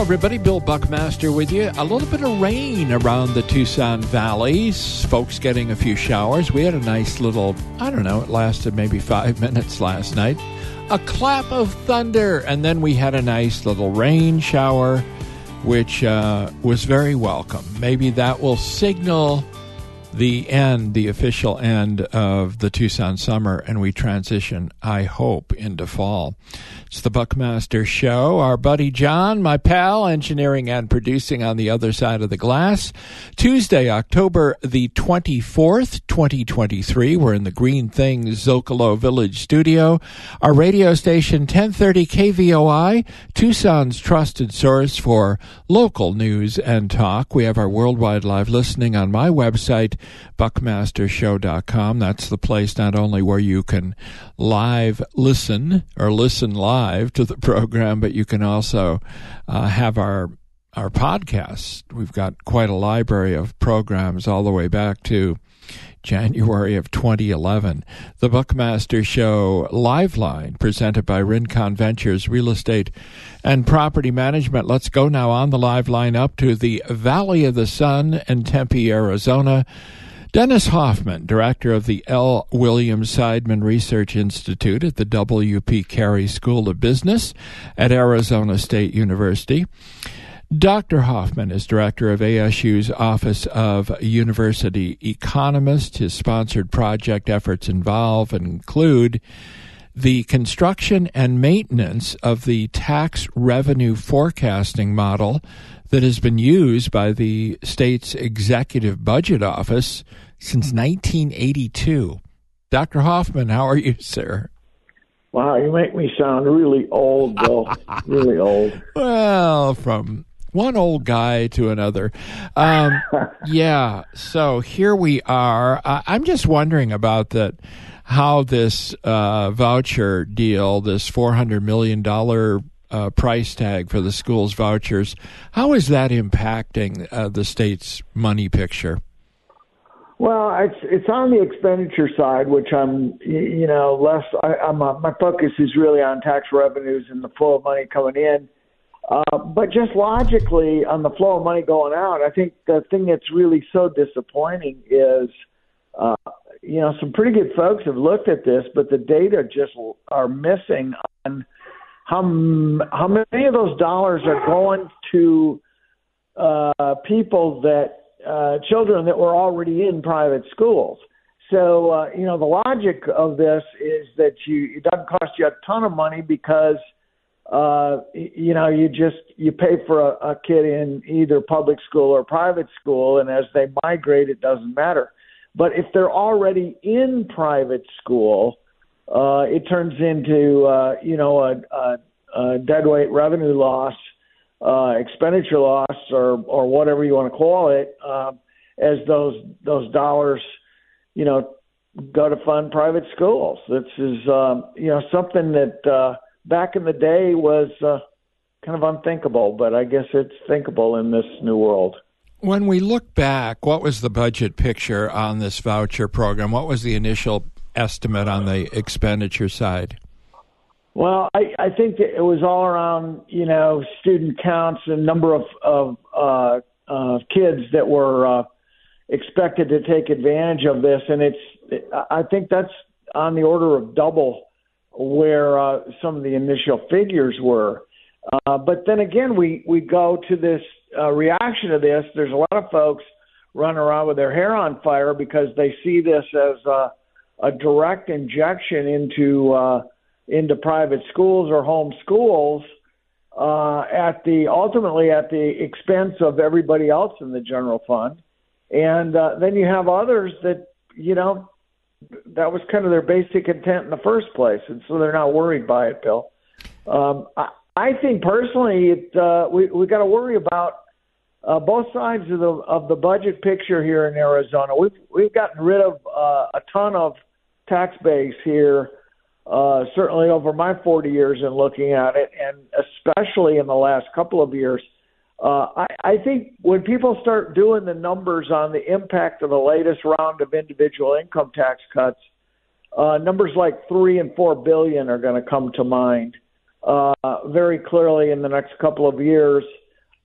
everybody. Bill Buckmaster with you. A little bit of rain around the Tucson valleys. Folks getting a few showers. We had a nice little, it lasted maybe 5 minutes last night. A clap of thunder, and then we had a nice little rain shower, which was very welcome. Maybe that will signal the official end of the Tucson summer, and we transition, I hope, into fall. It's the Buckmaster Show. Our buddy John, my pal, engineering and producing on the other side of the glass. Tuesday, October the 24th, 2023. We're in the Green Things Zocalo Village studio. Our radio station, 1030 KVOI, Tucson's trusted source for local news and talk. We have our worldwide live listening on my website, buckmastershow.com. That's the place not only where you can live listen or listen live to the program, but you can also have our podcasts. We've got quite a library of programs all the way back to January of 2011. The Buckmaster Show Live Line, presented by Rincon Ventures Real Estate and Property Management. Let's go now on the live line up to the Valley of the Sun in Tempe, Arizona. Dennis Hoffman, director of the L. William Seidman Research Institute at the W.P. Carey School of Business at Arizona State University. Dr. Hoffman is director of ASU's Office of University Economist. His sponsored project efforts involve and include the construction and maintenance of the tax revenue forecasting model that has been used by the state's Executive Budget Office since 1982. Dr. Hoffman, how are you, sir? Wow, you make me sound really old, Bill. Really old. Well, from one old guy to another. Yeah, so here we are. I'm just wondering about that, how this voucher deal, this $400 million price tag for the school's vouchers, how is that impacting the state's money picture? Well, it's on the expenditure side, which I'm less. My focus is really on tax revenues and the flow of money coming in. But just logically, on the flow of money going out, I think the thing that's really so disappointing is, some pretty good folks have looked at this, but the data just are missing on how many of those dollars are going to people that children that were already in private schools. So the logic of this is that it doesn't cost you a ton of money because you pay for a kid in either public school or private school, and as they migrate, it doesn't matter. But if they're already in private school, it turns into a deadweight revenue loss, expenditure loss, or whatever you want to call it, as those dollars, go to fund private schools. This is something that back in the day was kind of unthinkable, but I guess it's thinkable in this new world. When we look back, what was the budget picture on this voucher program? What was the initial estimate on the expenditure side? Well, I think that it was all around, student counts and number of kids that were expected to take advantage of this. And I think that's on the order of double where some of the initial figures were. But then again, we go to this reaction to this. There's a lot of folks running around with their hair on fire because they see this as a direct injection into private schools or home schools ultimately at the expense of everybody else in the general fund. And then you have others that, that was kind of their basic intent in the first place, and so they're not worried by it, Bill. I think personally, we got to worry about both sides of the budget picture here in Arizona. We've gotten rid of a ton of tax base here, certainly over my 40 years in looking at it, and especially in the last couple of years. I think when people start doing the numbers on the impact of the latest round of individual income tax cuts, numbers like $3 and $4 billion are going to come to mind very clearly in the next couple of years.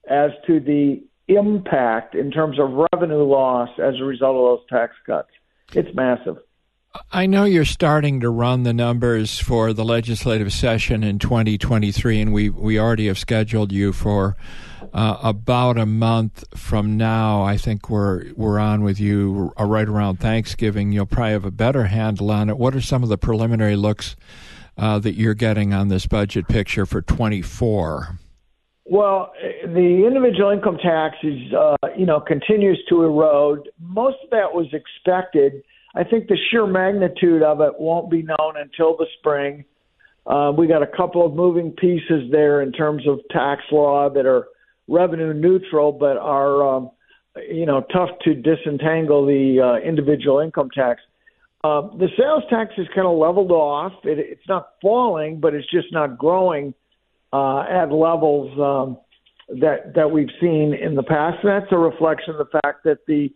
as to the impact in terms of revenue loss as a result of those tax cuts. It's massive. I know you're starting to run the numbers for the legislative session in 2023, and we already have scheduled you for about a month from now. I think we're on with you right around Thanksgiving. You'll probably have a better handle on it. What are some of the preliminary looks that you're getting on this budget picture for 24? Well, the individual income tax is, continues to erode. Most of that was expected. I think the sheer magnitude of it won't be known until the spring. We got a couple of moving pieces there in terms of tax law that are revenue neutral, but are, tough to disentangle the individual income tax. The sales tax is kind of leveled off. It's not falling, but it's just not growing at levels that we've seen in the past. And that's a reflection of the fact that the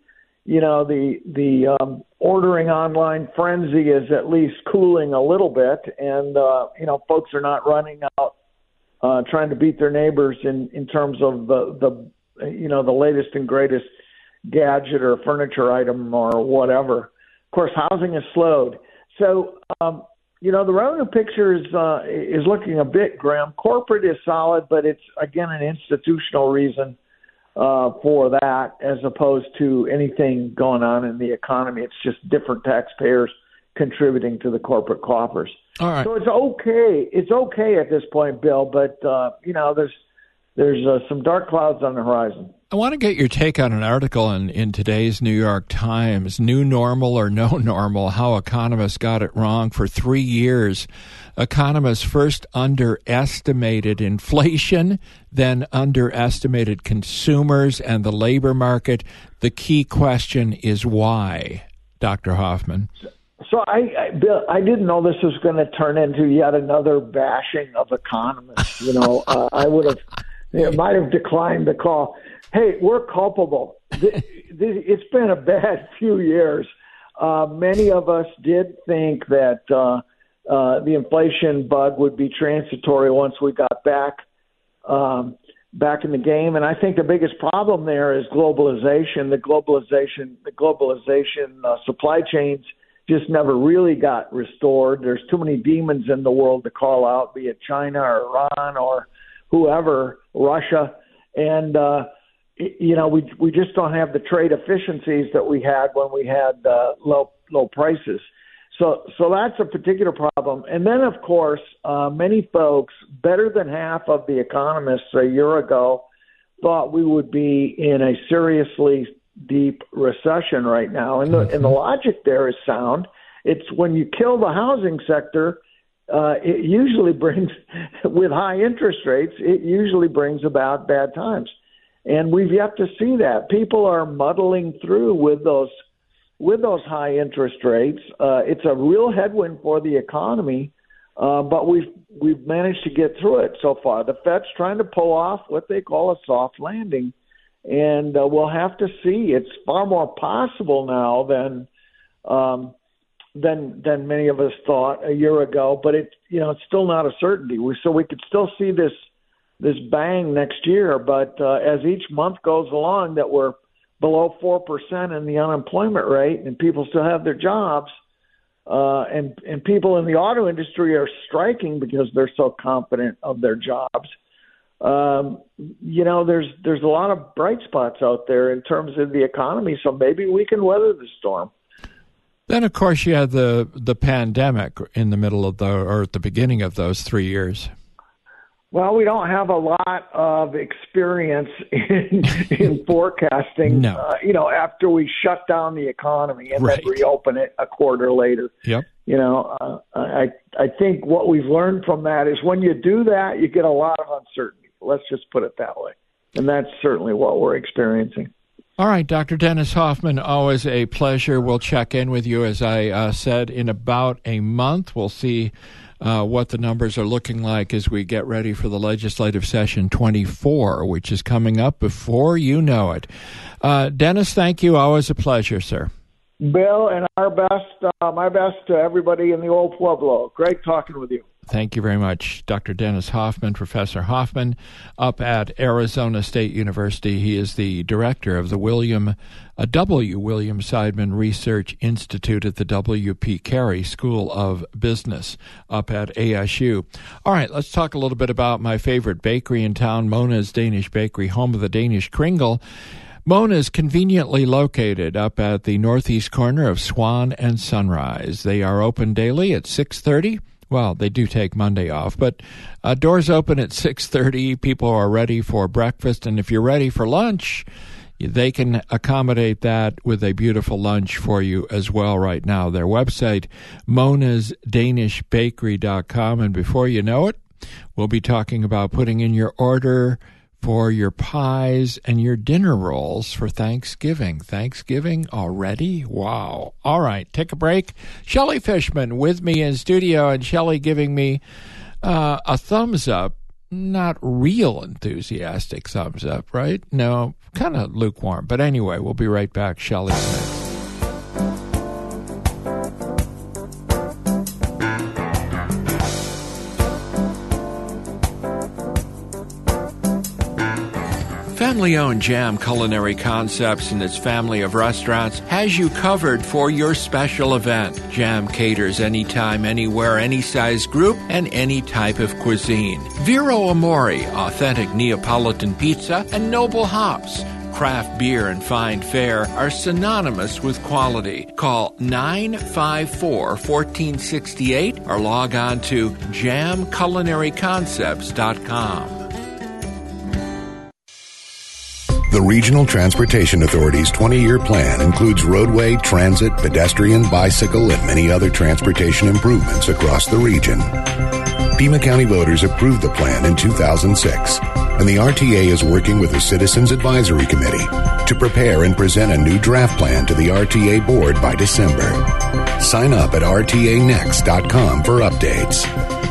ordering online frenzy is at least cooling a little bit, and folks are not running out trying to beat their neighbors in terms of the latest and greatest gadget or furniture item or whatever. Of course, housing has slowed, so the revenue picture is looking a bit grim. Corporate is solid, but it's again an institutional reason for that, as opposed to anything going on in the economy. It's just different taxpayers contributing to the corporate coffers. All right. So it's okay. It's okay at this point, Bill, but there's some dark clouds on the horizon. I want to get your take on an article in today's New York Times, New Normal or No Normal, how economists got it wrong for 3 years. Economists first underestimated inflation, then underestimated consumers and the labor market. The key question is why, Dr. Hoffman? So, Bill, I didn't know this was going to turn into yet another bashing of economists. I might have declined the call. Hey, we're culpable. It's been a bad few years. Many of us did think that the inflation bug would be transitory once we got back in the game. And I think the biggest problem there is globalization. The globalization supply chains just never really got restored. There's too many demons in the world to call out, be it China or Iran or whoever, Russia. And, we just don't have the trade efficiencies that we had when we had low prices. So that's a particular problem. And then, of course, many folks, better than half of the economists a year ago, thought we would be in a seriously deep recession right now. And the logic there is sound. It's when you kill the housing sector, it usually brings, with high interest rates, it usually brings about bad times. And we've yet to see that. People are muddling through with those high interest rates. It's a real headwind for the economy, but we've managed to get through it so far. The Fed's trying to pull off what they call a soft landing, and we'll have to see. It's far more possible now than many of us thought a year ago, but it's still not a certainty. So we could still see this bang next year, but as each month goes along that we're below 4% in the unemployment rate and people still have their jobs, and people in the auto industry are striking because they're so confident of their jobs. There's a lot of bright spots out there in terms of the economy, so maybe we can weather the storm. Then, of course, you had the pandemic in the middle of or at the beginning of those 3 years. Well, we don't have a lot of experience in forecasting, no. After we shut down the economy and right. then reopen it a quarter later. Yep. I think what we've learned from that is when you do that, you get a lot of uncertainty. Let's just put it that way. And that's certainly what we're experiencing. All right, Dr. Dennis Hoffman, always a pleasure. We'll check in with you, as I said, in about a month. We'll see what the numbers are looking like as we get ready for the legislative session 24, which is coming up before you know it. Dennis, thank you. Always a pleasure, sir. Bill, and my best to everybody in the old Pueblo. Great talking with you. Thank you very much, Dr. Dennis Hoffman, Professor Hoffman, up at Arizona State University. He is the director of the William Seidman Research Institute at the W.P. Carey School of Business up at ASU. All right, let's talk a little bit about my favorite bakery in town, Mona's Danish Bakery, home of the Danish Kringle. Mona is conveniently located up at the northeast corner of Swan and Sunrise. They are open daily at 6:30. Well, they do take Monday off, but doors open at 6:30. People are ready for breakfast, and if you're ready for lunch, they can accommodate that with a beautiful lunch for you as well right now. Their website, monasdanishbakery.com, and before you know it, we'll be talking about putting in your order for your pies and your dinner rolls for Thanksgiving. Thanksgiving already? Wow. All right, take a break. Shelley Fishman with me in studio, and Shelley giving me a thumbs up, not real enthusiastic thumbs up, right? No, kind of lukewarm. But anyway, we'll be right back. Shelley's next. Family-owned Jam Culinary Concepts and its family of restaurants has you covered for your special event. Jam caters anytime, anywhere, any size group, and any type of cuisine. Vero Amore, authentic Neapolitan pizza, and Noble Hops. Craft beer and fine fare are synonymous with quality. Call 954-1468 or log on to jamculinaryconcepts.com. The Regional Transportation Authority's 20-year plan includes roadway, transit, pedestrian, bicycle, and many other transportation improvements across the region. Pima County voters approved the plan in 2006, and the RTA is working with the Citizens Advisory Committee to prepare and present a new draft plan to the RTA board by December. Sign up at rtanext.com for updates.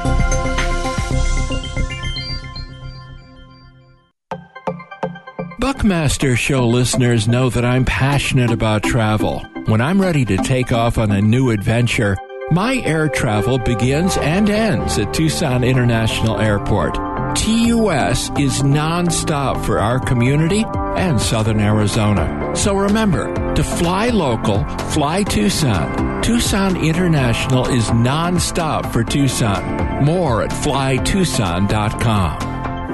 Buckmaster Show listeners know that I'm passionate about travel. When I'm ready to take off on a new adventure, my air travel begins and ends at Tucson International Airport. TUS is nonstop for our community and Southern Arizona. So remember, to fly local, fly Tucson. Tucson International is nonstop for Tucson. More at flytucson.com.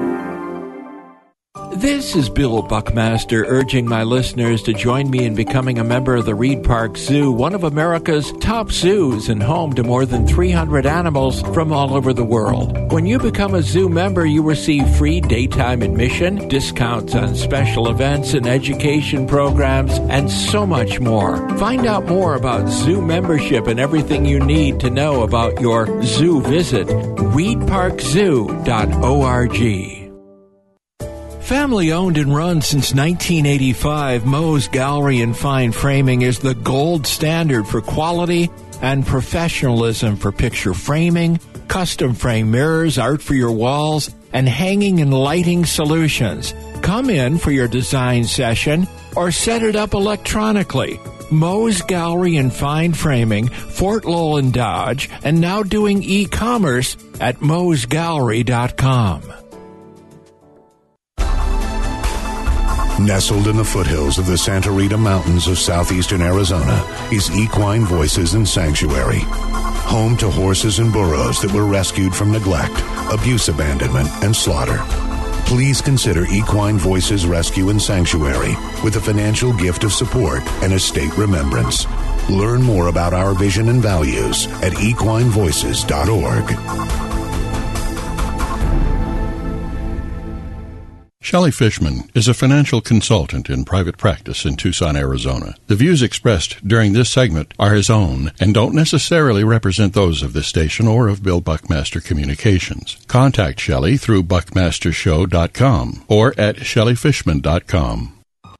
This is Bill Buckmaster urging my listeners to join me in becoming a member of the Reed Park Zoo, one of America's top zoos and home to more than 300 animals from all over the world. When you become a zoo member, you receive free daytime admission, discounts on special events and education programs, and so much more. Find out more about zoo membership and everything you need to know about your zoo visit. reedparkzoo.org. Family owned and run since 1985, Moe's Gallery and Fine Framing is the gold standard for quality and professionalism for picture framing, custom frame mirrors, art for your walls, and hanging and lighting solutions. Come in for your design session or set it up electronically. Moe's Gallery and Fine Framing, Fort Lowell and Dodge, and now doing e-commerce at moesgallery.com. Nestled in the foothills of the Santa Rita Mountains of southeastern Arizona is Equine Voices and Sanctuary, home to horses and burros that were rescued from neglect, abuse, abandonment, and slaughter. Please consider Equine Voices Rescue and Sanctuary with a financial gift of support and estate remembrance. Learn more about our vision and values at equinevoices.org. Shelley Fishman is a financial consultant in private practice in Tucson, Arizona. The views expressed during this segment are his own and don't necessarily represent those of this station or of Bill Buckmaster Communications. Contact Shelley through buckmastershow.com or at shelleyfishman.com.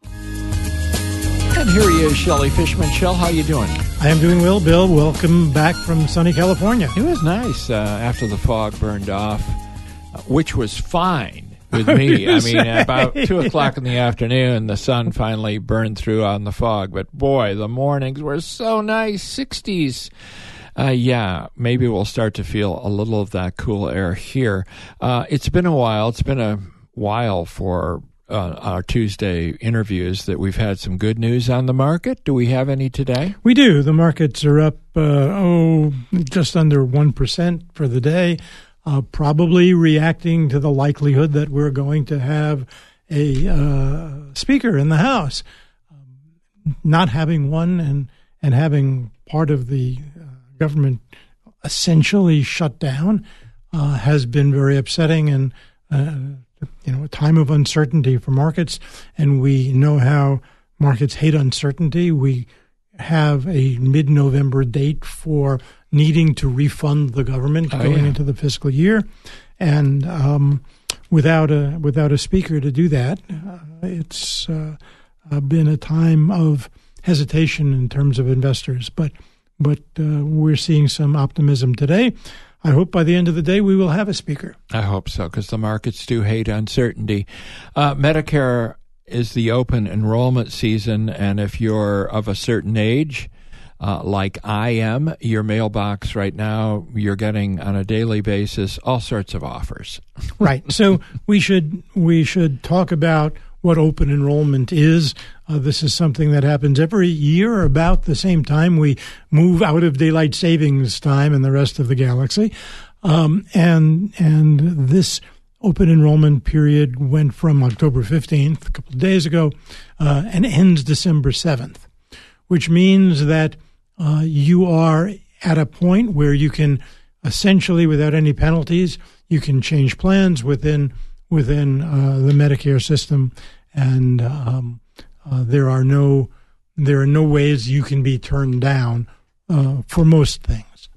And here he is, Shelley Fishman. Shell, how you doing? I am doing well, Bill. Welcome back from sunny California. It was nice after the fog burned off, which was fine. With me. I mean, about 2 o'clock in the afternoon, the sun finally burned through on the fog. But boy, the mornings were so nice, 60s. Yeah, maybe we'll start to feel a little of that cool air here. It's been a while. It's been a while for our Tuesday interviews that we've had some good news on the market. Do we have any today? We do. The markets are up, just under 1% for the day, probably reacting to the likelihood that we're going to have a speaker in the House. Not having one and having part of the government essentially shut down has been very upsetting and a time of uncertainty for markets, and we know how markets hate uncertainty. We have a mid-November date for needing to refund the government going into the fiscal year, and without a speaker to do that, it's been a time of hesitation in terms of investors. But we're seeing some optimism today. I hope by the end of the day we will have a speaker. I hope so, because the markets do hate uncertainty. Medicare is the open enrollment season, and if you're of a certain age, like I am, your mailbox right now, you're getting on a daily basis all sorts of offers. Right. So we should talk about what open enrollment is. This is something that happens every year about the same time we move out of daylight savings time in the rest of the galaxy. And this open enrollment period went from October 15th, a couple of days ago, and ends December 7th, which means that you are at a point where you can essentially, without any penalties, you can change plans within the Medicare system, and there are no ways you can be turned down for most things.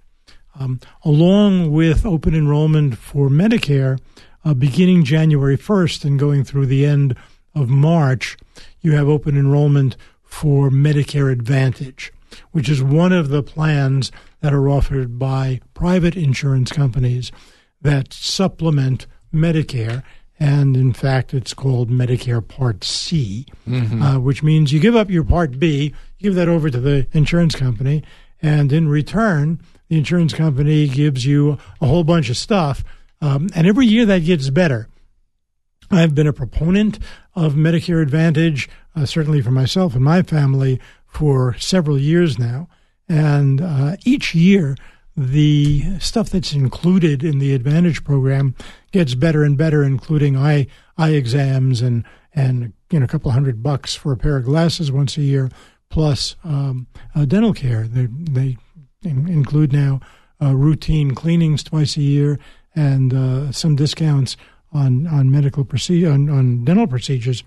Along with open enrollment for Medicare, beginning January 1st and going through the end of March, you have open enrollment for Medicare Advantage, which is one of the plans that are offered by private insurance companies that supplement Medicare. And, in fact, it's called Medicare Part C, which means you give up your Part B, you give that over to the insurance company, and in return, the insurance company gives you a whole bunch of stuff. And every year that gets better. I've been a proponent of Medicare Advantage, certainly for myself and my family, for several years now. And each year, the stuff that's included in the Advantage program gets better and better, including eye exams and a couple $100 for a pair of glasses once a year, plus dental care. They include now routine cleanings twice a year and some discounts on medical on dental procedures.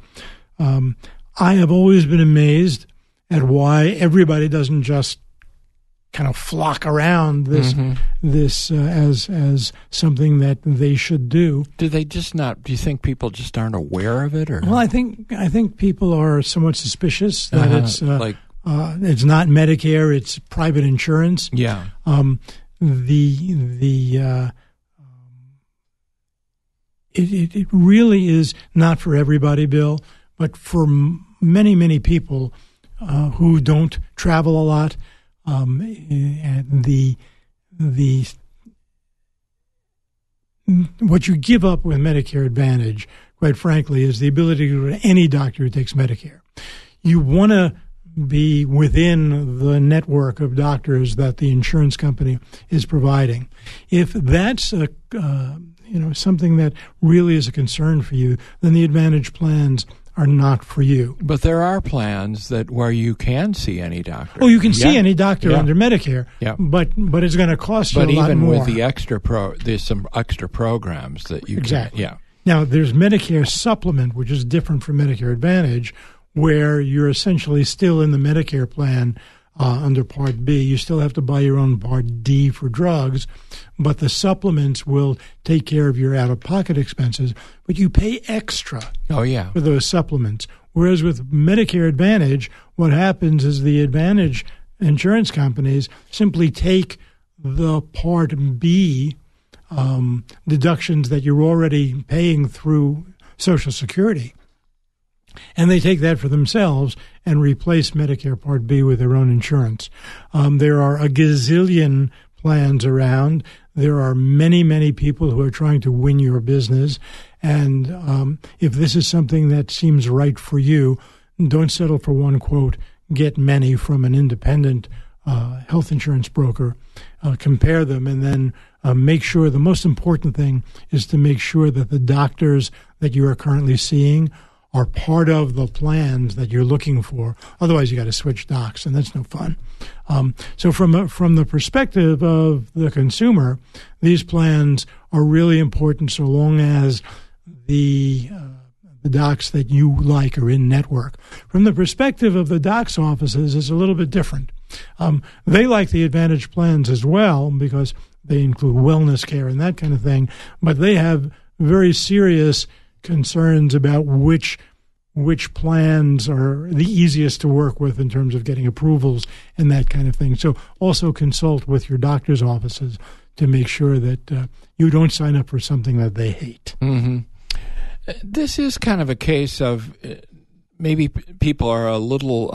I have always been amazed at why everybody doesn't just kind of flock around this as something that they should do. Do they just not? Do you think people just aren't aware of it? Or well, I think people are somewhat suspicious that it's not Medicare; it's private insurance. Yeah. It really is not for everybody, Bill, but for many people who don't travel a lot. And what you give up with Medicare Advantage, quite frankly, is the ability to go to any doctor who takes Medicare. You want to be within the network of doctors that the insurance company is providing. If that's something that really is a concern for you, then the Advantage plans are not for you. But there are plans where you can see any doctor. Oh, you can see any doctor under Medicare. Yeah. But it's going to cost you a lot more. But even with the there's some extra programs that you can. Yeah. Now, there's Medicare Supplement, which is different from Medicare Advantage, where you're essentially still in the Medicare plan under Part B. You still have to buy your own Part D for drugs, but the supplements will take care of your out-of-pocket expenses, but you pay extra for those supplements. Whereas with Medicare Advantage, what happens is the Advantage insurance companies simply take the Part B deductions that you're already paying through Social Security, And they take that for themselves and replace Medicare Part B with their own insurance. There are a gazillion plans around. There are many, many people who are trying to win your business. And if this is something that seems right for you, don't settle for one quote. Get many from an independent health insurance broker. Compare them, and then make sure, the most important thing is to make sure that the doctors that you are currently seeing are part of the plans that you're looking for. Otherwise, you got to switch docs, and that's no fun. So from the perspective of the consumer, these plans are really important so long as the docs that you like are in network. From the perspective of the docs offices, it's a little bit different. They like the Advantage plans as well because they include wellness care and that kind of thing, but they have very serious concerns about which plans are the easiest to work with in terms of getting approvals and that kind of thing. So also consult with your doctor's offices to make sure that you don't sign up for something that they hate. Mm-hmm. This is kind of a case of maybe people are a little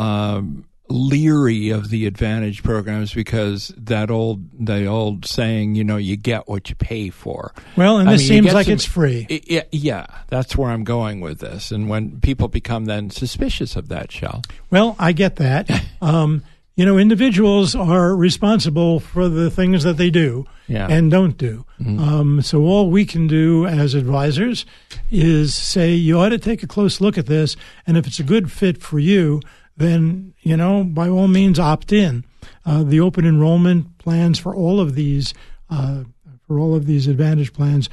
leery of the Advantage programs because the old saying, you get what you pay for. Well, and this seems like it's free. Yeah, that's where I'm going with this. And when people become then suspicious of that, Shell. Well, I get that. Individuals are responsible for the things that they do and don't do. Mm-hmm. So all we can do as advisors is say, you ought to take a close look at this, and if it's a good fit for you, then, by all means, opt in. The open enrollment plans for all of these Advantage plans,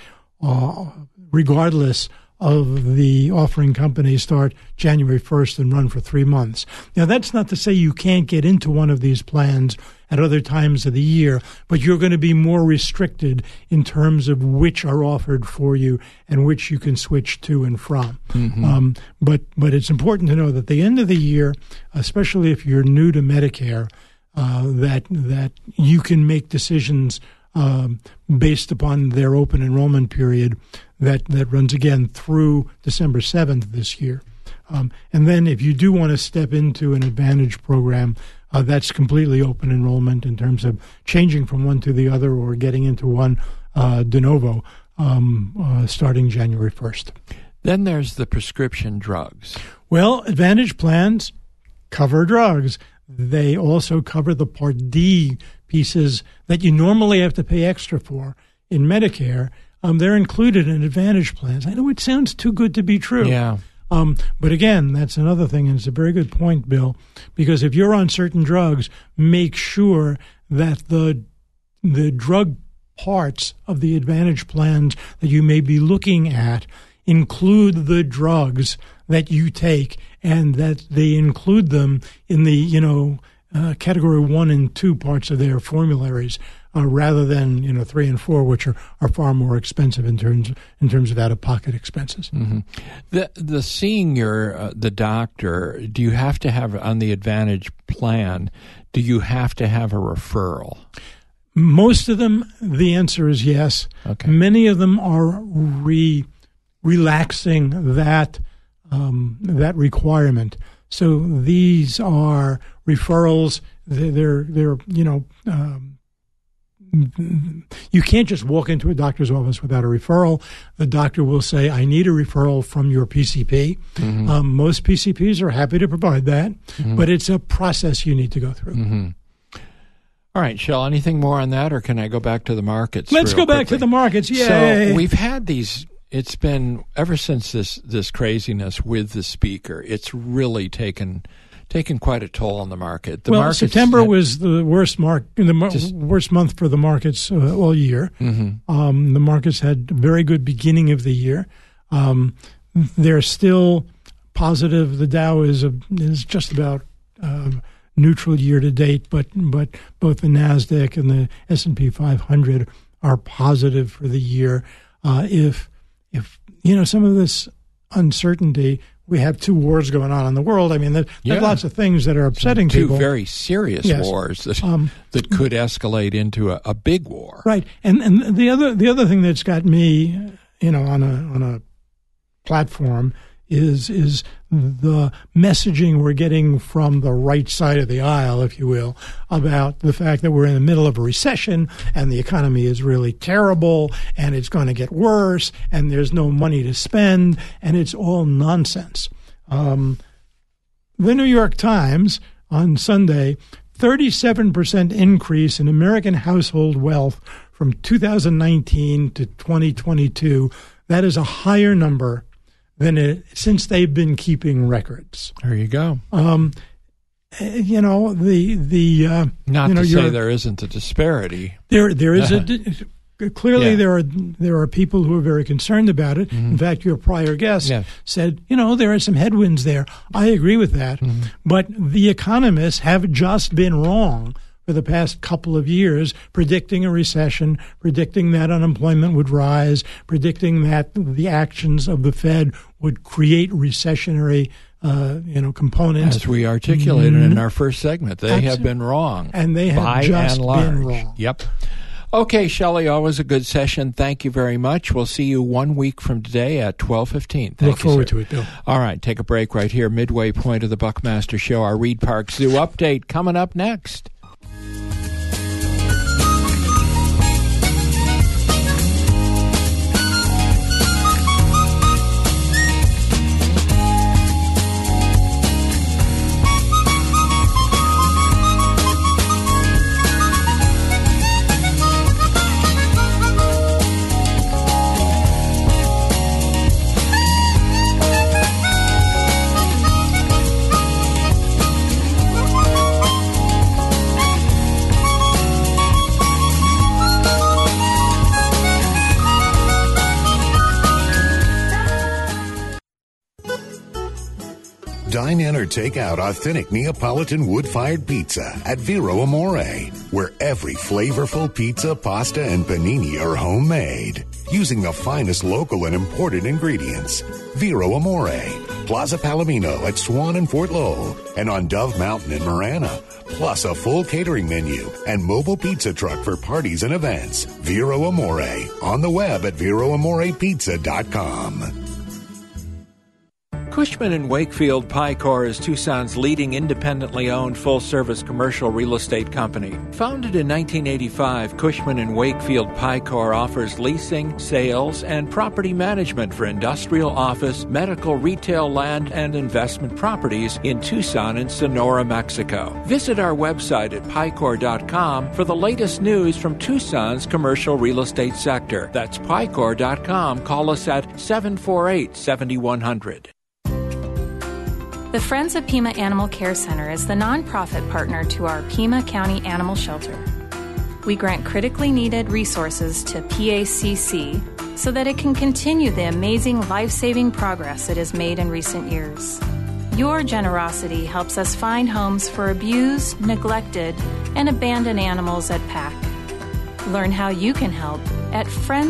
regardless of the offering company, start January 1st and run for 3 months. Now, that's not to say you can't get into one of these plans at other times of the year, but you're going to be more restricted in terms of which are offered for you and which you can switch to and from. Mm-hmm. But it's important to know that at the end of the year, especially if you're new to Medicare, that you can make decisions based upon their open enrollment period that runs again through December 7th this year. And then if you do want to step into an Advantage program, that's completely open enrollment in terms of changing from one to the other or getting into one de novo starting January 1st. Then there's the prescription drugs. Well, Advantage plans cover drugs. They also cover the Part D pieces that you normally have to pay extra for in Medicare. They're included in Advantage plans. I know it sounds too good to be true. Yeah. But again, that's another thing, and it's a very good point, Bill, because if you're on certain drugs, make sure that the drug parts of the Advantage plans that you may be looking at include the drugs that you take, and that they include them in the category 1 and 2 parts of their formularies, rather than 3 and 4, which are far more expensive in terms of out-of-pocket expenses. Mm-hmm. The seeing the doctor, do you have to have on the Advantage plan? Do you have to have a referral? Most of them, the answer is yes. Okay. Many of them are relaxing that requirement. So these are referrals. You can't just walk into a doctor's office without a referral. The doctor will say, I need a referral from your PCP. Mm-hmm. Most PCPs are happy to provide that, mm-hmm. but it's a process you need to go through. Mm-hmm. All right, Shell, anything more on that, or can I go back to the markets? Let's go back to the markets. Yay. So we've had these, it's been, ever since this craziness with the speaker, it's really taken quite a toll on the market. September was the worst worst month for the markets all year. Mm-hmm. The markets had a very good beginning of the year. They're still positive. The Dow is just about neutral year to date, but both the NASDAQ and the S&P 500 are positive for the year. If some of this uncertainty. We have 2 wars going on in the world. I mean, there's lots of things that are upsetting people. 2 very serious wars that could escalate into a big war. Right. And the other thing that's got me, on a platform is the messaging we're getting from the right side of the aisle, if you will, about the fact that we're in the middle of a recession and the economy is really terrible and it's going to get worse and there's no money to spend, and it's all nonsense. The New York Times on Sunday, 37% increase in American household wealth from 2019 to 2022. That is a higher number than since they've been keeping records. There you go. Not to say there isn't a disparity. There is clearly there are people who are very concerned about it. Mm-hmm. In fact, your prior guest said, there are some headwinds there. I agree with that. Mm-hmm. But the economists have just been wrong for the past couple of years, predicting a recession, predicting that unemployment would rise, predicting that the actions of the Fed would create recessionary components. As we articulated in our first segment, they have been wrong. And they have just been wrong. Yep. Okay, Shelley, always a good session. Thank you very much. We'll see you 1 week from today at 12:15. Look forward to it, Bill. All right, take a break right here, midway point of the Buckmaster Show. Our Reed Park Zoo update coming up next. Dine in or take out authentic Neapolitan wood-fired pizza at Vero Amore, where every flavorful pizza, pasta, and panini are homemade, using the finest local and imported ingredients. Vero Amore, Plaza Palomino at Swan and Fort Lowell, and on Dove Mountain in Marana, plus a full catering menu and mobile pizza truck for parties and events. Vero Amore, on the web at VeroAmorePizza.com. Cushman & Wakefield Picor is Tucson's leading independently owned full-service commercial real estate company. Founded in 1985, Cushman & Wakefield Picor offers leasing, sales, and property management for industrial, office, medical, retail, land, and investment properties in Tucson and Sonora, Mexico. Visit our website at Picor.com for the latest news from Tucson's commercial real estate sector. That's Picor.com. Call us at 748-7100. The Friends of Pima Animal Care Center is the nonprofit partner to our Pima County Animal Shelter. We grant critically needed resources to PACC so that it can continue the amazing life-saving progress it has made in recent years. Your generosity helps us find homes for abused, neglected, and abandoned animals at PAC. Learn how you can help at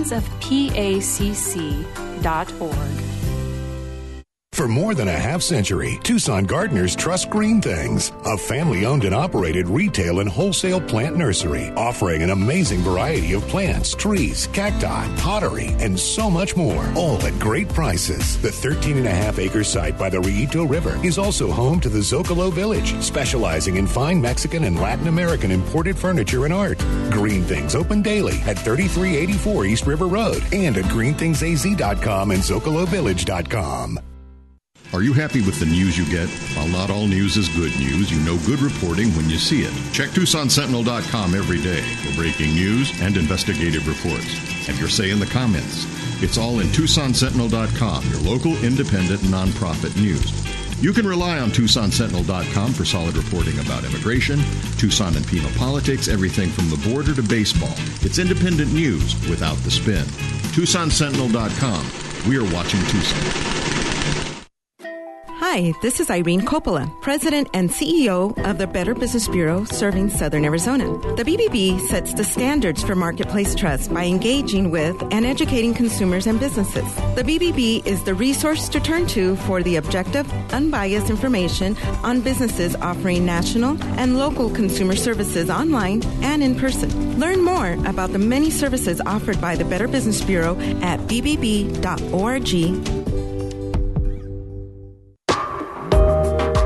friendsofpacc.org. For more than a half century, Tucson gardeners trust Green Things, a family-owned and operated retail and wholesale plant nursery, offering an amazing variety of plants, trees, cacti, pottery, and so much more, all at great prices. The 13.5-acre site by the Rillito River is also home to the Zocalo Village, specializing in fine Mexican and Latin American imported furniture and art. Green Things open daily at 3384 East River Road and at greenthingsaz.com and zocalovillage.com. Are you happy with the news you get? While not all news is good news, you know good reporting when you see it. Check TucsonSentinel.com every day for breaking news and investigative reports. Have your say in the comments. It's all in TucsonSentinel.com, your local independent nonprofit news. You can rely on TucsonSentinel.com for solid reporting about immigration, Tucson and Pima politics, everything from the border to baseball. It's independent news without the spin. TucsonSentinel.com. We are watching Tucson. Hi, this is Irene Coppola, President and CEO of the Better Business Bureau serving Southern Arizona. The BBB sets the standards for marketplace trust by engaging with and educating consumers and businesses. The BBB is the resource to turn to for the objective, unbiased information on businesses offering national and local consumer services online and in person. Learn more about the many services offered by the Better Business Bureau at bbb.org.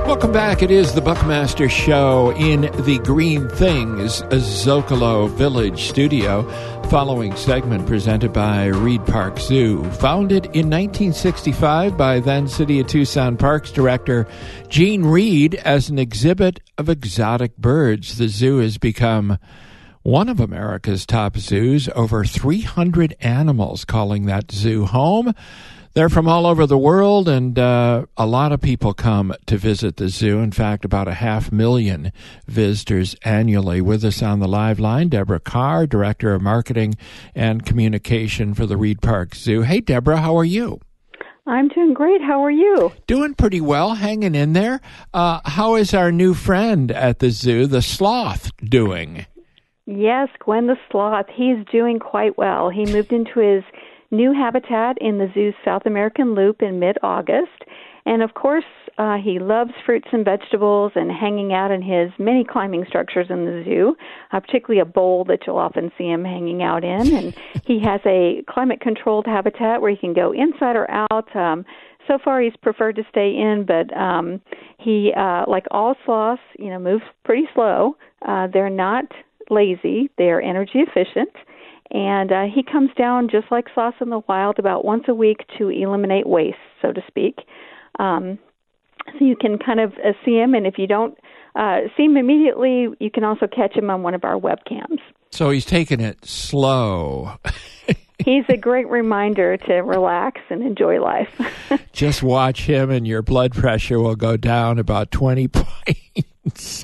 Welcome back. It is the Buckmaster Show in the Green Things Zocalo Village studio. Following segment presented by Reed Park Zoo. Founded in 1965 by then City of Tucson Parks Director Gene Reed as an exhibit of exotic birds, the zoo has become one of America's top zoos. Over 300 animals calling that zoo home. They're from all over the world, and a lot of people come to visit the zoo. In fact, about 500,000 visitors annually. With us on the live line, Deborah Carr, Director of Marketing and Communication for the Reed Park Zoo. Hey, Deborah, how are you? I'm doing great. How are you? Doing pretty well, hanging in there. How is our new friend at the zoo, the sloth, doing? Yes, Gwen the sloth. He's doing quite well. He moved into his new habitat in the zoo's South American Loop in mid-August. And, of course, he loves fruits and vegetables and hanging out in his many climbing structures in the zoo, particularly a bowl that you'll often see him hanging out in. And he has a climate-controlled habitat where he can go inside or out. So far, he's preferred to stay in, but he, like all sloths, moves pretty slow. They're not lazy. They're energy efficient. And he comes down just like sloths in the wild about once a week to eliminate waste, so to speak. So you can kind of see him, and if you don't see him immediately, you can also catch him on one of our webcams. So he's taking it slow. He's a great reminder to relax and enjoy life. Just watch him and your blood pressure will go down about 20 points.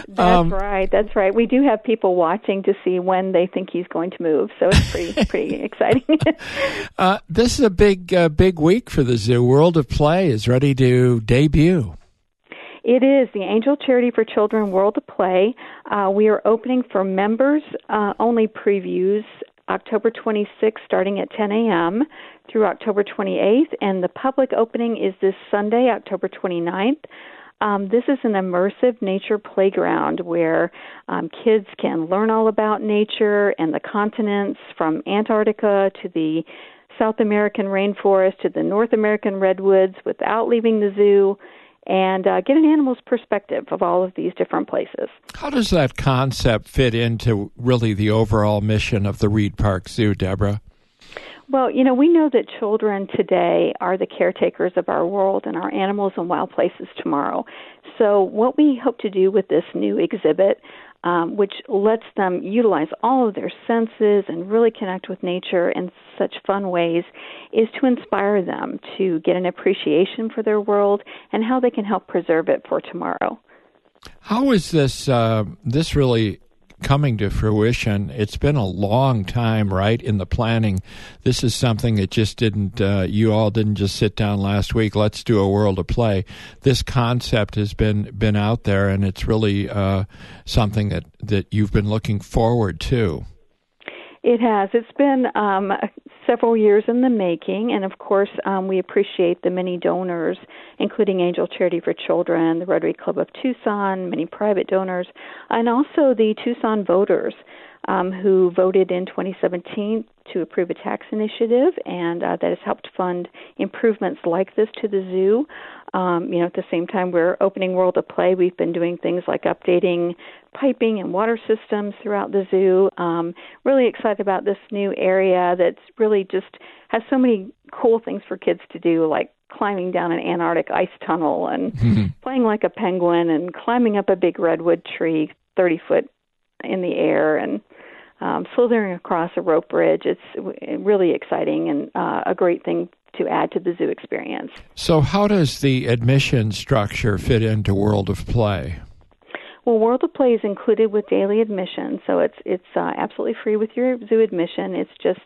That's right. We do have people watching to see when they think he's going to move, so it's pretty exciting. This is a big week for the zoo. World of Play is ready to debut. It is the Angel Charity for Children World of Play. We are opening for members only previews October 26th starting at 10 a.m. through October 28th, and the public opening is this Sunday, October 29th. This is an immersive nature playground where kids can learn all about nature and the continents, from Antarctica to the South American rainforest to the North American redwoods, without leaving the zoo, and get an animal's perspective of all of these different places. How does that concept fit into really the overall mission of the Reed Park Zoo, Deborah? Well, we know that children today are the caretakers of our world and our animals and wild places tomorrow. So what we hope to do with this new exhibit, which lets them utilize all of their senses and really connect with nature in such fun ways, is to inspire them to get an appreciation for their world and how they can help preserve it for tomorrow. How is this really coming to fruition? It's been a long time, right, in the planning. This is something that just didn't, you all didn't just sit down last week, let's do a World of Play. This concept has been out there, and it's really something that you've been looking forward to. It has. It's been several years in the making, and of course, we appreciate the many donors, including Angel Charity for Children, the Rotary Club of Tucson, many private donors, and also the Tucson voters who voted in 2017 to approve a tax initiative, and that has helped fund improvements like this to the zoo. At the same time we're opening World of Play, we've been doing things like updating piping and water systems throughout the zoo. Really excited about this new area that's really just has so many cool things for kids to do, like climbing down an Antarctic ice tunnel and playing like a penguin and climbing up a big redwood tree 30 foot in the air and slithering across a rope bridge. It's really exciting and a great thing to add to the zoo experience. So how does the admission structure fit into World of Play? Well, World of Play is included with daily admission, so it's absolutely free with your zoo admission. It's just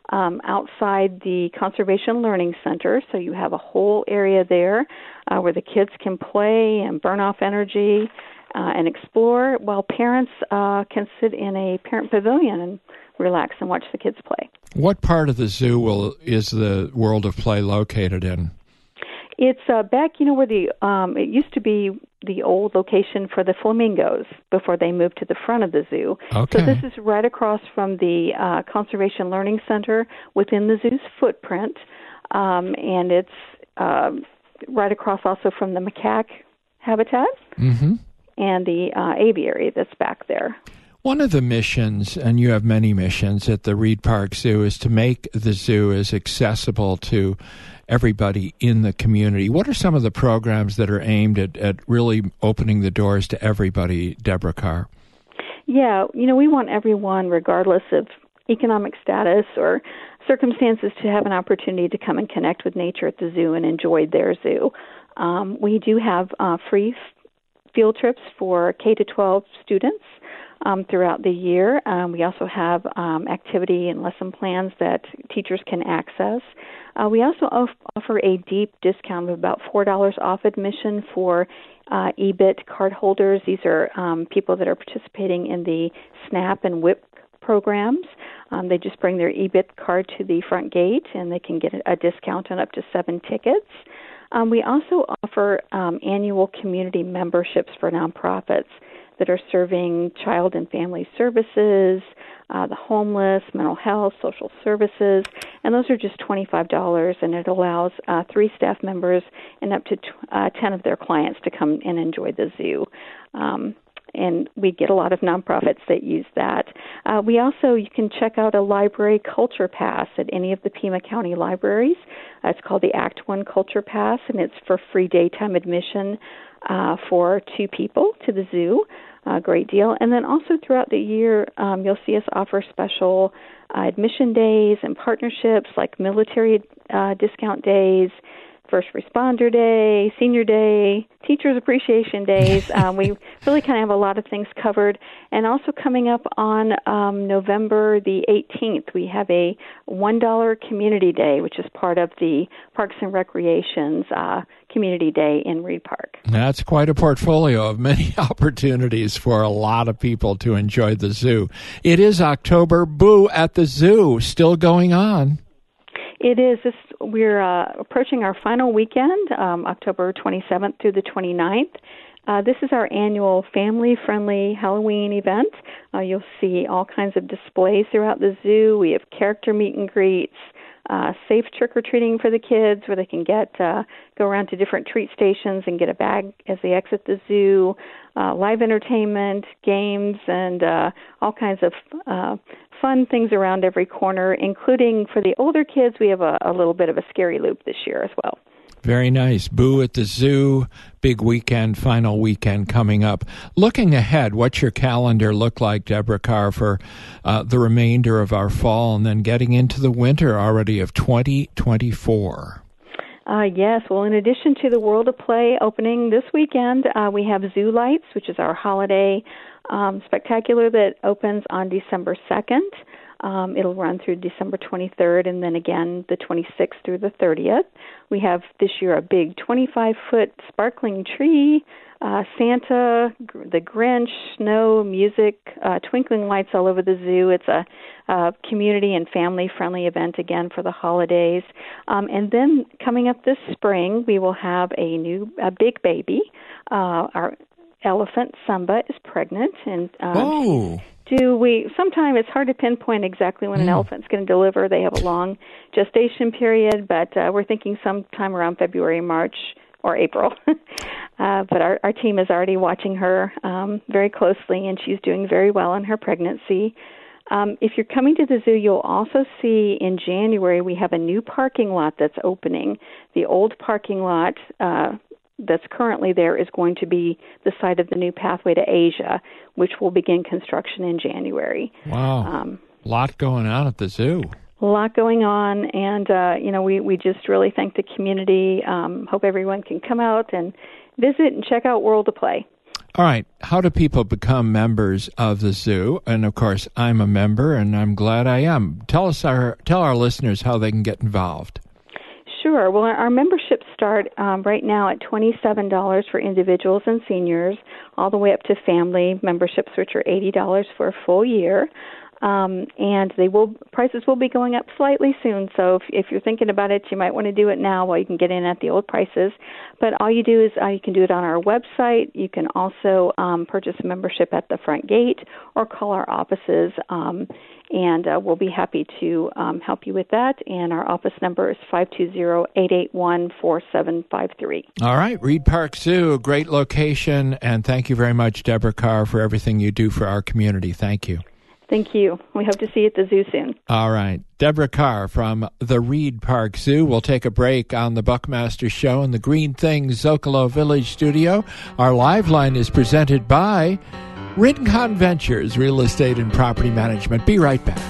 outside the Conservation Learning Center, so you have a whole area there where the kids can play and burn off energy and explore, while parents can sit in a parent pavilion and relax and watch the kids play. What part of the zoo is the World of Play located in? It's back, where it used to be the old location for the flamingos before they moved to the front of the zoo. Okay. So this is right across from the Conservation Learning Center within the zoo's footprint, and it's right across also from the macaque habitat and the aviary that's back there. One of the missions, and you have many missions at the Reed Park Zoo, is to make the zoo as accessible to everybody in the community. What are some of the programs that are aimed at really opening the doors to everybody, Deborah Carr? Yeah, we want everyone, regardless of economic status or circumstances, to have an opportunity to come and connect with nature at the zoo and enjoy their zoo. We do have free field trips for K-12 students throughout the year. We also have activity and lesson plans that teachers can access. We also offer a deep discount of about $4 off admission for EBIT card holders. These are people that are participating in the SNAP and WIP programs. They just bring their EBIT card to the front gate, and they can get a discount on up to 7 tickets. We also offer annual community memberships for nonprofits that are serving child and family services, the homeless, mental health, social services, and those are just $25, and it allows 3 staff members and up to 10 of their clients to come and enjoy the zoo. And we get a lot of nonprofits that use that. You can check out a library culture pass at any of the Pima County libraries. It's called the Act One Culture Pass, and it's for free daytime admission for 2 people to the zoo. Great deal. And then also throughout the year, you'll see us offer special admission days and partnerships like military discount days, First Responder Day, Senior Day, Teachers Appreciation Days. We really kind of have a lot of things covered. And also coming up on November the 18th, we have a $1 Community Day, which is part of the Parks and Recreation's Community Day in Reed Park. That's quite a portfolio of many opportunities for a lot of people to enjoy the zoo. It is October. Boo at the Zoo, still going on. It is. We're approaching our final weekend, October 27th through the 29th. This is our annual family-friendly Halloween event. You'll see all kinds of displays throughout the zoo. We have character meet and greets, safe trick-or-treating for the kids where they can go around to different treat stations and get a bag as they exit the zoo, live entertainment, games, and all kinds of fun things around every corner, including for the older kids, we have a little bit of a scary loop this year as well. Very nice. Boo at the Zoo, big weekend, final weekend coming up. Looking ahead, what's your calendar look like, Deborah Carr, for the remainder of our fall and then getting into the winter already of 2024? Yes. Well, in addition to the World of Play opening this weekend, we have Zoo Lights, which is our holiday spectacular that opens on December 2nd. It'll run through December 23rd and then again the 26th through the 30th. We have this year a big 25-foot sparkling tree, Santa, the Grinch, snow, music, twinkling lights all over the zoo. It's a community and family-friendly event again for the holidays. And then coming up this spring, we will have a big baby. Our elephant, Samba, is pregnant. And sometime it's hard to pinpoint exactly when an elephant's going to deliver. They have a long gestation period, but we're thinking sometime around February, March, or April. But our team is already watching her very closely, and she's doing very well in her pregnancy. If you're coming to the zoo, you'll also see in January we have a new parking lot that's opening. The old parking lot that's currently there is going to be the site of the new Pathway to Asia, which will begin construction in January. Wow. A lot going on at the zoo. A lot going on, and we just really thank the community. Hope everyone can come out and visit and check out World of Play. All right. How do people become members of the zoo? And, of course, I'm a member, and I'm glad I am. Tell our listeners how they can get involved. Sure. Well, our memberships start right now at $27 for individuals and seniors, all the way up to family memberships, which are $80 for a full year. and prices will be going up slightly soon. So if you're thinking about it, you might want to do it now while you can get in at the old prices. But all you do is you can do it on our website. You can also purchase a membership at the front gate or call our offices, and we'll be happy to help you with that. And our office number is 520-881-4753. All right, Reed Park Zoo, great location, and thank you very much, Deborah Carr, for everything you do for our community. Thank you. Thank you. We hope to see you at the zoo soon. All right. Deborah Carr from the Reed Park Zoo. We'll take a break on the Buckmaster Show in the Green Things Zocalo Village studio. Our live line is presented by Rincon Ventures, Real Estate and Property Management. Be right back.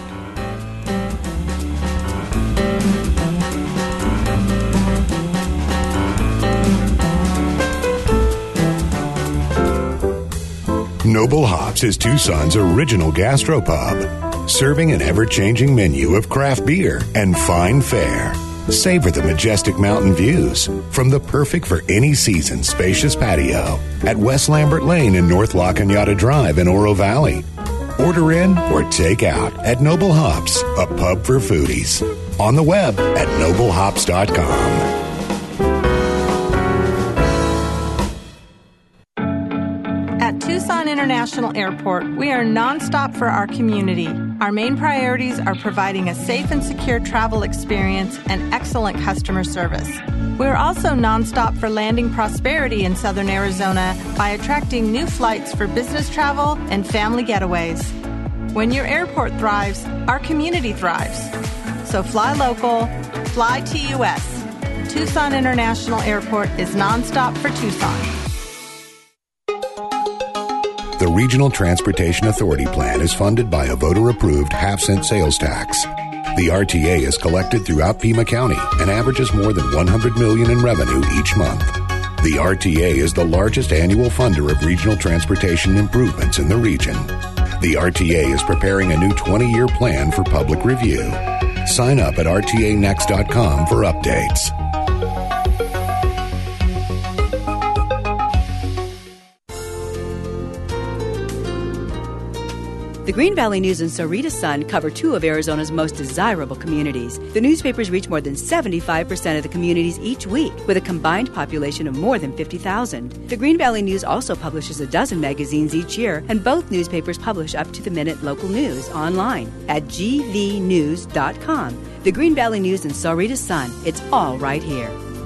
Noble Hops is Tucson's original gastropub, serving an ever-changing menu of craft beer and fine fare. Savor the majestic mountain views from the perfect for any season spacious patio at West Lambert Lane and North La Cañada Drive in Oro Valley. Order in or take out at Noble Hops, a pub for foodies. On the web at noblehops.com. At Tucson International Airport, we are nonstop for our community. Our main priorities are providing a safe and secure travel experience and excellent customer service. We're also nonstop for landing prosperity in Southern Arizona by attracting new flights for business travel and family getaways. When your airport thrives, our community thrives. So fly local, fly TUS. Tucson International Airport is nonstop for Tucson. The Regional Transportation Authority Plan is funded by a voter-approved half-cent sales tax. The RTA is collected throughout Pima County and averages more than $100 million in revenue each month. The RTA is the largest annual funder of regional transportation improvements in the region. The RTA is preparing a new 20-year plan for public review. Sign up at rtanext.com for updates. The Green Valley News and Sahuarita Sun cover two of Arizona's most desirable communities. The newspapers reach more than 75% of the communities each week, with a combined population of more than 50,000. The Green Valley News also publishes a dozen magazines each year, and both newspapers publish up-to-the-minute local news online at gvnews.com. The Green Valley News and Sahuarita Sun. It's all right here.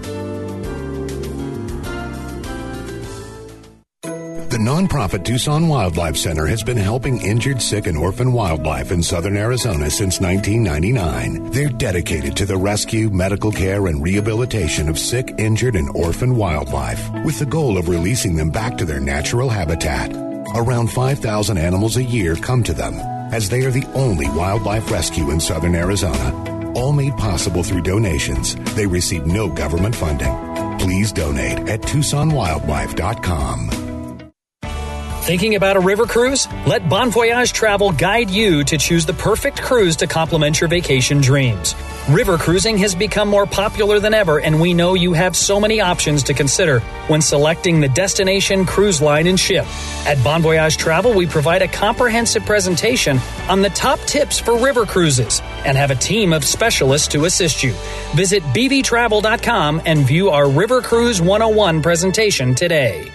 The nonprofit Tucson Wildlife Center has been helping injured, sick, and orphan wildlife in southern Arizona since 1999. They're dedicated to the rescue, medical care, and rehabilitation of sick, injured, and orphan wildlife, with the goal of releasing them back to their natural habitat. Around 5,000 animals a year come to them, as they are the only wildlife rescue in southern Arizona. All made possible through donations. They receive no government funding. Please donate at TucsonWildlife.com. Thinking about a river cruise? Let Bon Voyage Travel guide you to choose the perfect cruise to complement your vacation dreams. River cruising has become more popular than ever, and we know you have so many options to consider when selecting the destination, cruise line, and ship. At Bon Voyage Travel, we provide a comprehensive presentation on the top tips for river cruises and have a team of specialists to assist you. Visit bvtravel.com and view our River Cruise 101 presentation today.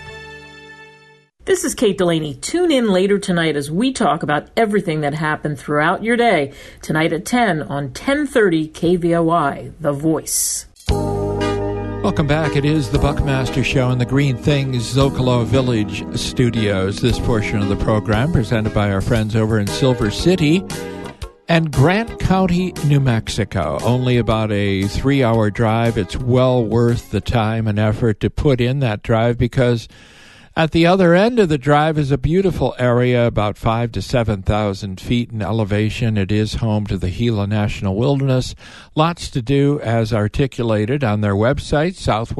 This is Kate Delaney. Tune in later tonight as we talk about everything that happened throughout your day. Tonight at 10 on 1030 KVOI, The Voice. Welcome back. It is the Buckmaster Show in the Green Things Zocalo Village studios. This portion of the program presented by our friends over in Silver City and Grant County, New Mexico. Only about a 3-hour drive. It's well worth the time and effort to put in that drive, because at the other end of the drive is a beautiful area, about 5,000 to 7,000 feet in elevation. It is home to the Gila National Wilderness. Lots to do, as articulated on their website,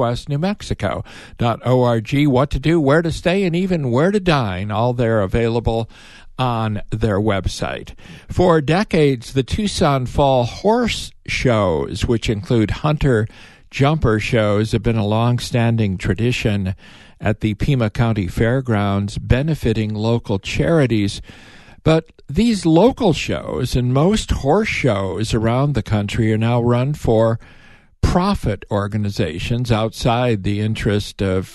southwestnewmexico.org. What to do, where to stay, and even where to dine. All there available on their website. For decades, the Tucson Fall Horse Shows, which include hunter jumper shows, have been a long-standing tradition at the Pima County Fairgrounds, benefiting local charities. But these local shows and most horse shows around the country are now run for profit organizations outside the interest of,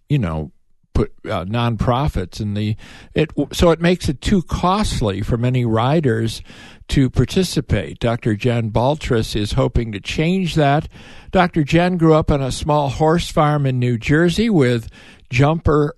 nonprofits. So it makes it too costly for many riders to participate. Dr. Jen Baltrus is hoping to change that. Dr. Jen grew up on a small horse farm in New Jersey with Hunter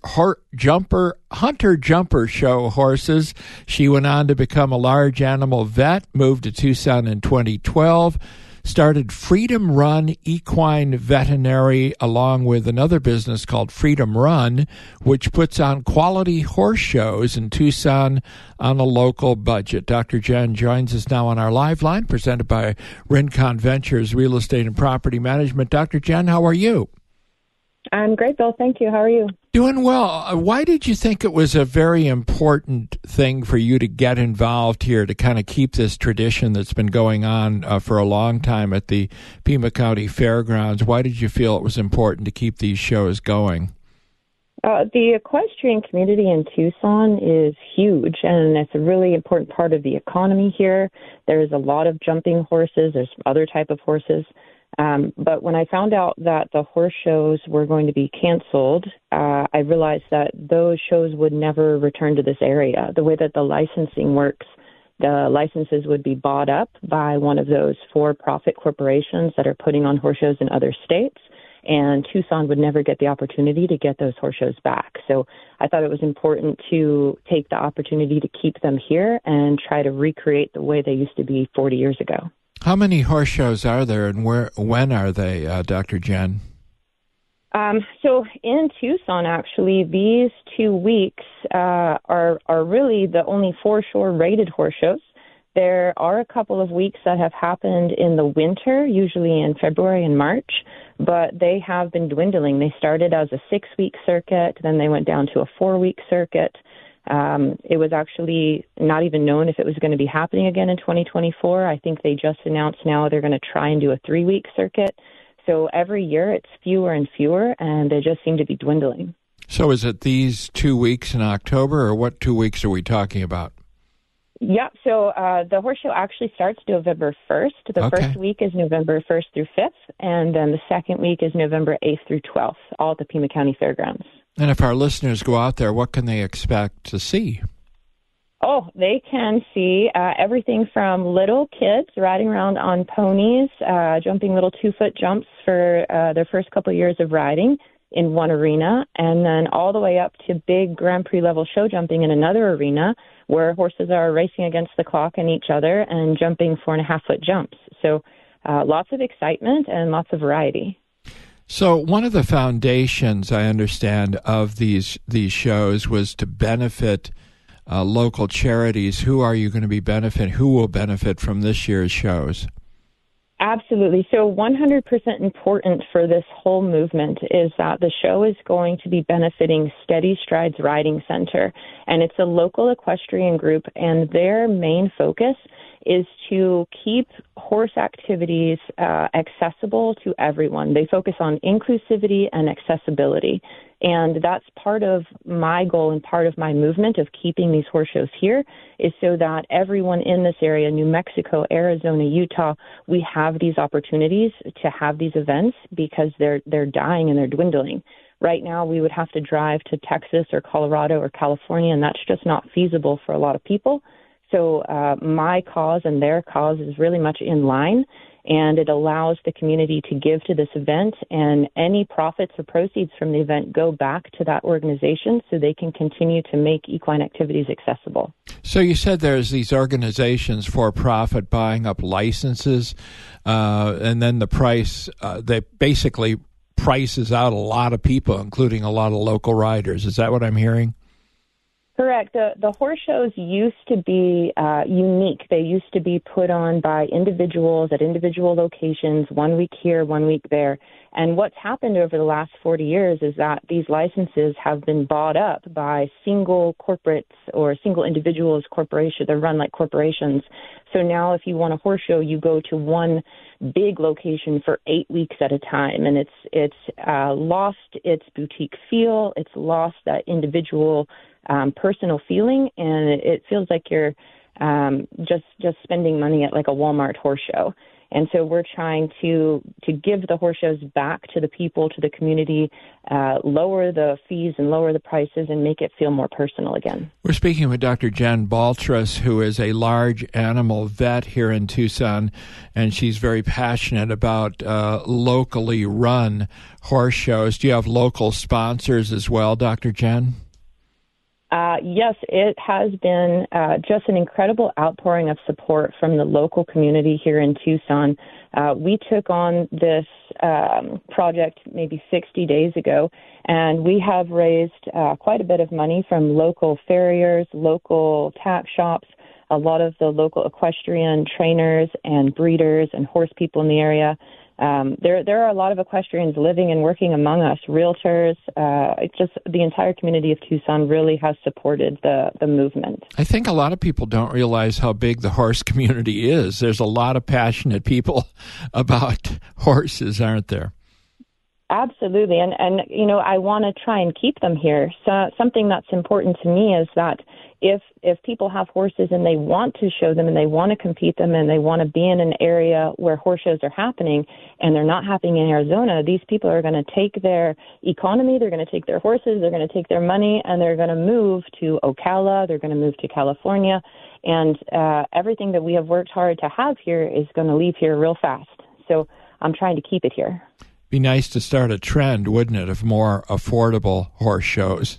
Jumper show horses. She went on to become a large animal vet, moved to Tucson in 2012, started Freedom Run Equine Veterinary along with another business called Freedom Run, which puts on quality horse shows in Tucson on a local budget. Dr. Jen joins us now on our live line, presented by Rincon Ventures Real Estate and Property Management. Dr. Jen, how are you? I'm great, Bill. Thank you. How are you? Doing well. Why did you think it was a very important thing for you to get involved here to kind of keep this tradition that's been going on for a long time at the Pima County Fairgrounds? Why did you feel it was important to keep these shows going? The equestrian community in Tucson is huge, and it's a really important part of the economy here. There's a lot of jumping horses. There's other type of horses. But when I found out that the horse shows were going to be canceled, I realized that those shows would never return to this area. The way that the licensing works, the licenses would be bought up by one of those for-profit corporations that are putting on horse shows in other states, and Tucson would never get the opportunity to get those horse shows back. So I thought it was important to take the opportunity to keep them here and try to recreate the way they used to be 40 years ago. How many horse shows are there, and when are they, Dr. Jen? So in Tucson, actually, these 2 weeks are really the only foreshore rated horse shows. There are a couple of weeks that have happened in the winter, usually in February and March, but they have been dwindling. They started as a 6-week circuit, then they went down to a 4-week circuit. It was actually not even known if it was going to be happening again in 2024. I think they just announced now they're going to try and do a 3-week circuit. So every year it's fewer and fewer, and they just seem to be dwindling. So is it these 2 weeks in October, or what 2 weeks are we talking about? Yeah, so the horse show actually starts November 1st. The first week is November 1st through 5th, and then the second week is November 8th through 12th, all at the Pima County Fairgrounds. And if our listeners go out there, what can they expect to see? Oh, they can see everything from little kids riding around on ponies, jumping little 2-foot jumps for their first couple of years of riding in one arena, and then all the way up to big Grand Prix level show jumping in another arena where horses are racing against the clock and each other and jumping 4.5-foot jumps. So lots of excitement and lots of variety. So one of the foundations, I understand, of these shows was to benefit local charities. Who are you going to be benefiting? Who will benefit from this year's shows? Absolutely. So 100% important for this whole movement is that the show is going to be benefiting Steady Strides Riding Center. And it's a local equestrian group, and their main focus is to keep horse activities accessible to everyone. They focus on inclusivity and accessibility. And that's part of my goal and part of my movement of keeping these horse shows here is so that everyone in this area, New Mexico, Arizona, Utah, we have these opportunities to have these events because they're dying and they're dwindling. Right now, we would have to drive to Texas or Colorado or California, and that's just not feasible for a lot of people. So my cause and their cause is really much in line, and it allows the community to give to this event, and any profits or proceeds from the event go back to that organization so they can continue to make equine activities accessible. So you said there's these organizations for profit buying up licenses, and then the price, they basically prices out a lot of people, including a lot of local riders. Is that what I'm hearing? Correct. The horse shows used to be unique. They used to be put on by individuals at individual locations, 1 week here, 1 week there. And what's happened over the last 40 years is that these licenses have been bought up by single corporates or single individuals, corporations. They're run like corporations. So now if you want a horse show, you go to one big location for 8 weeks at a time. And it's lost its boutique feel. It's lost that individual personal feeling, and it feels like you're just spending money at like a Walmart horse show. And so we're trying to give the horse shows back to the people, to the community, lower the fees and lower the prices and make it feel more personal again. We're speaking with Dr. Jen Baltrus, who is a large animal vet here in Tucson, and she's very passionate about locally run horse shows. Do you have local sponsors as well, Dr. Jen? Yes, it has been just an incredible outpouring of support from the local community here in Tucson. We took on this project maybe 60 days ago, and we have raised quite a bit of money from local farriers, local tack shops, a lot of the local equestrian trainers and breeders and horse people in the area. There are a lot of equestrians living and working among us, realtors. Just the entire community of Tucson really has supported the movement. I think a lot of people don't realize how big the horse community is. There's a lot of passionate people about horses, aren't there? Absolutely. And you know, I want to try and keep them here. So something that's important to me is that if people have horses and they want to show them and they want to compete them and they want to be in an area where horse shows are happening and they're not happening in Arizona, these people are going to take their economy, they're going to take their horses, they're going to take their money, and they're going to move to Ocala, they're going to move to California, and everything that we have worked hard to have here is going to leave here real fast. So I'm trying to keep it here. Be nice to start a trend, wouldn't it, of more affordable horse shows?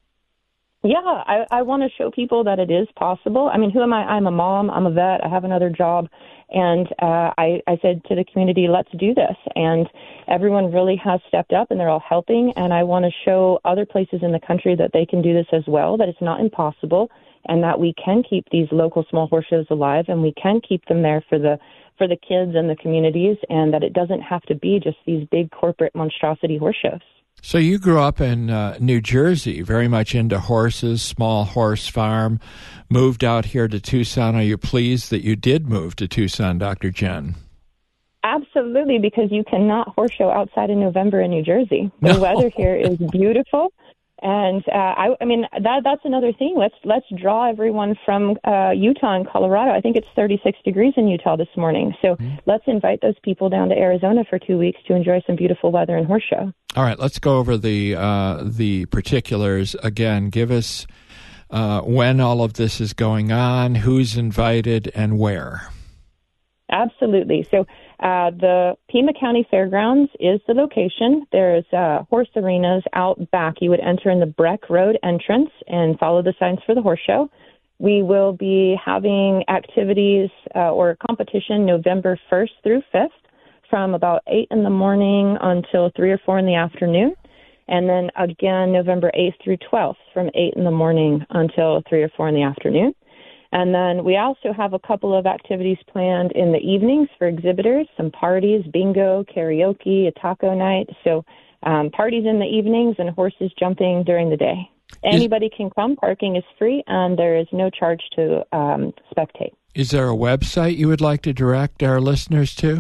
Yeah, I want to show people that it is possible. I mean, who am I? I'm a mom. I'm a vet. I have another job. And I said to the community, let's do this. And everyone really has stepped up, and they're all helping. And I want to show other places in the country that they can do this as well, that it's not impossible, and that we can keep these local small horse shows alive, and we can keep them there for the kids and the communities, and that it doesn't have to be just these big corporate monstrosity horse shows. So you grew up in New Jersey, very much into horses, small horse farm, moved out here to Tucson. Are you pleased that you did move to Tucson, Dr. Jen? Absolutely, because you cannot horse show outside in November in New Jersey. The weather here is beautiful. And I mean, that's another thing. Let's draw everyone from Utah and Colorado. I think it's 36 degrees in Utah this morning. So let's invite those people down to Arizona for 2 weeks to enjoy some beautiful weather and horse show. All right, let's go over the particulars again. Give us when all of this is going on, who's invited, and where. Absolutely. So the Pima County Fairgrounds is the location. There's horse arenas out back. You would enter in the Breck Road entrance and follow the signs for the horse show. We will be having activities or competition November 1st through 5th from about 8 in the morning until 3 or 4 in the afternoon. And then again, November 8th through 12th from 8 in the morning until 3 or 4 in the afternoon. And then we also have a couple of activities planned in the evenings for exhibitors, some parties, bingo, karaoke, a taco night. So parties in the evenings and horses jumping during the day. Anybody can come. Parking is free, and there is no charge to spectate. Is there a website you would like to direct our listeners to?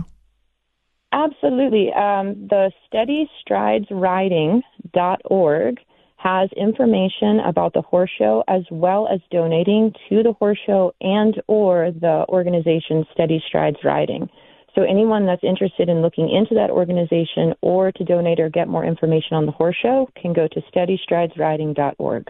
Absolutely. The SteadyStridesRiding.org has information about the horse show as well as donating to the horse show and or the organization Steady Strides Riding. So anyone that's interested in looking into that organization or to donate or get more information on the horse show can go to SteadyStridesRiding.org.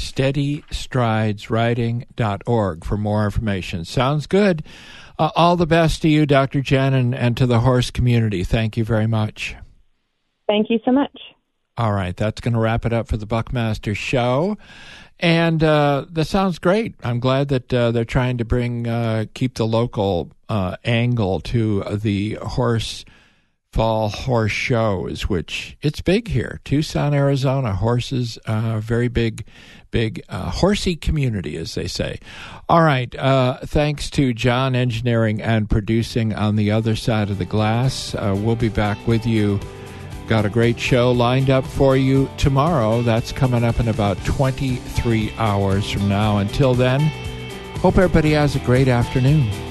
SteadyStridesRiding.org for more information. Sounds good. All the best to you, Dr. Jen, and to the horse community. Thank you very much. Thank you so much. All right, that's going to wrap it up for the Buckmaster Show. And that sounds great. I'm glad that they're trying to keep the local angle to the fall horse shows, which it's big here. Tucson, Arizona, horses, very big horsey community, as they say. All right, thanks to John engineering and producing on the other side of the glass. We'll be back with you. Got a great show lined up for you tomorrow. That's coming up in about 23 hours from now. Until then, hope everybody has a great afternoon.